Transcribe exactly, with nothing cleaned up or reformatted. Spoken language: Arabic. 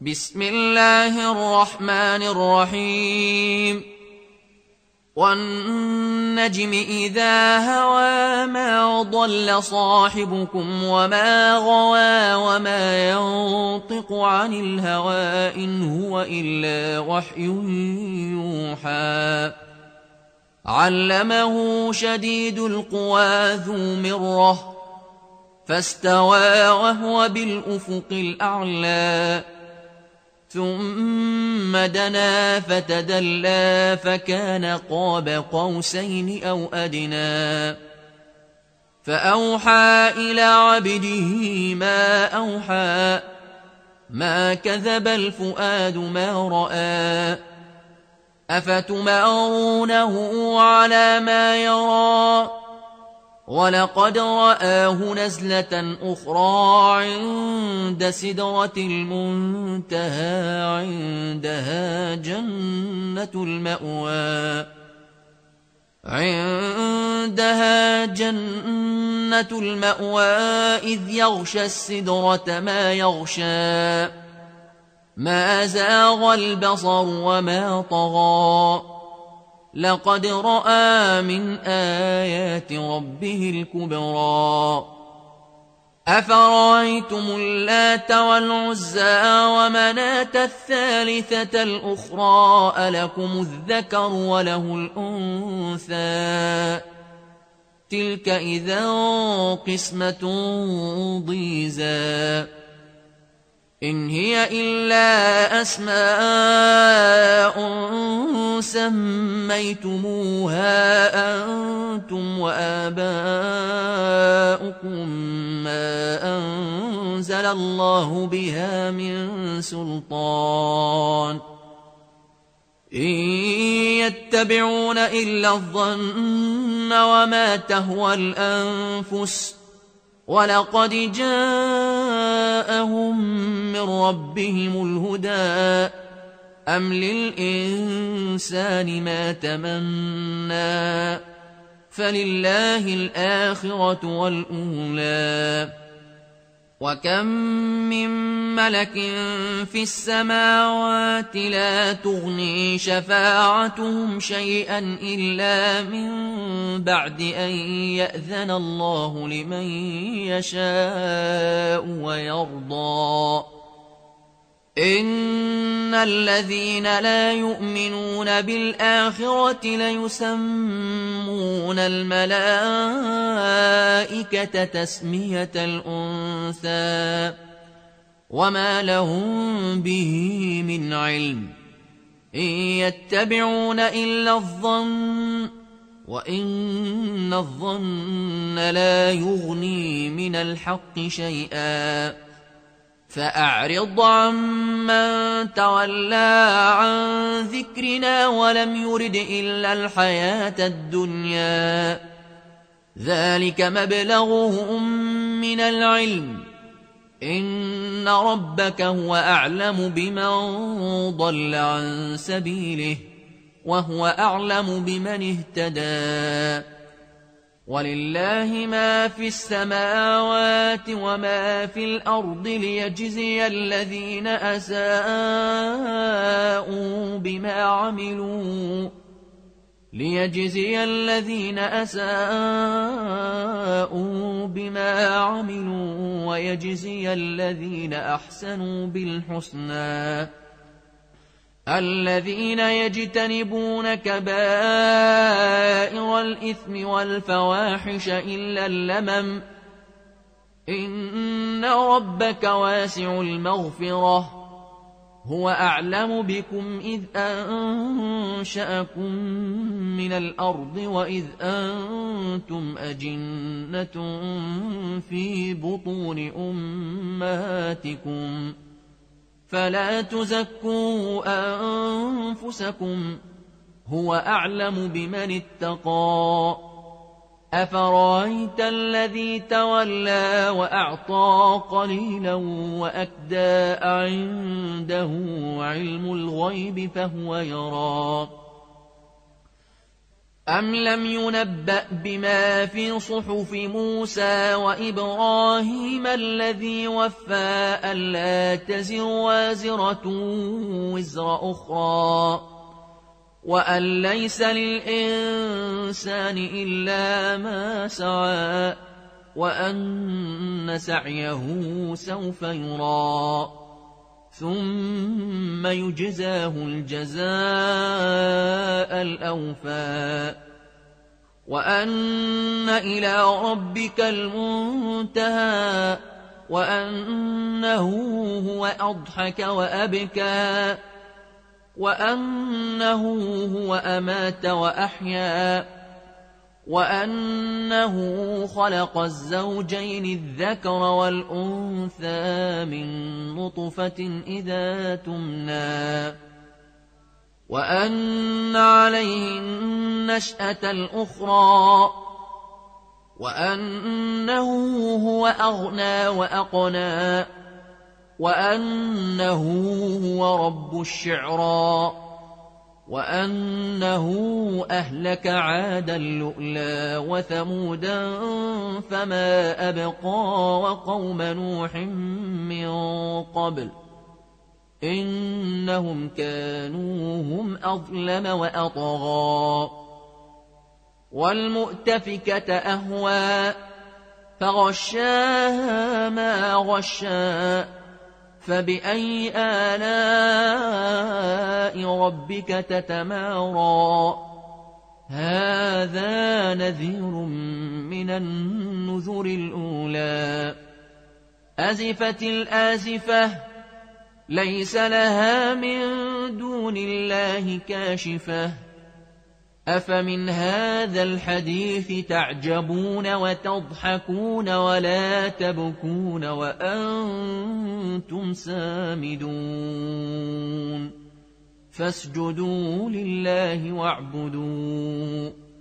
بسم الله الرحمن الرحيم والنجم إذا هوى ما ضل صاحبكم وما غوى وما ينطق عن الهوى إن هو إلا وحي يوحى علمه شديد القوى ذو مرة فاستوى وهو بالأفق الأعلى ثم دنا فتدلى فكان قاب قوسين أو أدنى فأوحى إلى عبده ما أوحى ما كذب الفؤاد ما رأى أفتمارونه على ما يرى ولقد رآه نزلة أخرى عند سدرة المنتهى عندها جنة المأوى عندها جنة المأوى إذ يغشى السدرة ما يغشى ما زاغ البصر وما طغى لقد رأى من آيات ربه الكبرى أفرأيتم اللات والعزى ومناة الثالثة الأخرى ألكم الذكر وله الأنثى تلك إذا قسمة ضيزى إن هي إلا أسماء سميتموها أنتم وآباؤكم ما أنزل الله بها من سلطان إن يتبعون إلا الظن وما تهوى الأنفس ولقد جاءهم من ربهم الهدى أم للإنسان ما تمنى فلله الآخرة والأولى وكم من ملك في السماوات لا تغني شفاعتهم شيئا إلا من بعد أن يأذن الله لمن يشاء ويرضى إن الذين لا يؤمنون بالآخرة ليسمون الملائكة تسمية الأنثى وما لهم به من علم إن يتبعون إلا الظن وإن الظن لا يغني من الحق شيئا فأعرض عمن تولى عن ذكرنا ولم يرد إلا الحياة الدنيا ذلك مبلغهم من العلم إن ربك هو أعلم بمن ضل عن سبيله وهو أعلم بمن اهتدى ولله ما في السماوات وما في الأرض ليجزي الذين أساءوا بما عملوا ليجزي الذين أساءوا بما عملوا ويجزي الذين أحسنوا بالحسنى الذين يجتنبون كبائر الإثم والفواحش إلا اللمم إن ربك واسع المغفرة هو أعلم بكم إذ أنشأكم من الأرض وإذ أنتم أجنة في بطون أمهاتكم فلا تزكوا أنفسكم هو أعلم بمن اتقى أفرأيت الذي تولى وأعطى قليلا وأكدى عنده علم الغيب فهو يرى أم لم ينبأ بما في صحف موسى وإبراهيم الذي وفى ألا تزر وازرة وزر أخرى وأن ليس للإنسان إلا ما سعى وأن سعيه سوف يرى ثم يجزاه الجزاء الأوفى وأن إلى ربك المنتهى وأنه هو أضحك وأبكى وأنه هو أمات وأحيا وأنه خلق الزوجين الذكر والأنثى من نطفة إذا تمنى وأن عليه النشأة الأخرى وأنه هو أغنى وأقنى وأنه هو رب الشعرى وأنه أهلك عادا لؤلا وثمودا فما أبقى وقوم نوح من قبل إنهم كانوا هم أظلم وأطغى والمؤتفكة أهوى فغشاها ما غشا فبأي آلاء ربك تتمارى هذا نذير من النذر الأولى أزفت الآزفة ليس لها من دون الله كاشفة أفمن هذا الحديث تعجبون وتضحكون ولا تبكون وأنتم سامدون فاسجدوا لله واعبدوا